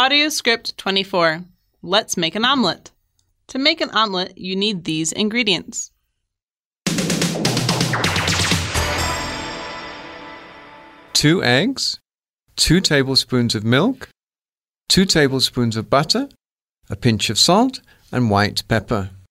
Audio script 24. Let's make an omelette. To make an omelette, you need these ingredients. Two eggs, 2 tablespoons of milk, 2 tablespoons of butter, a pinch of salt and white pepper.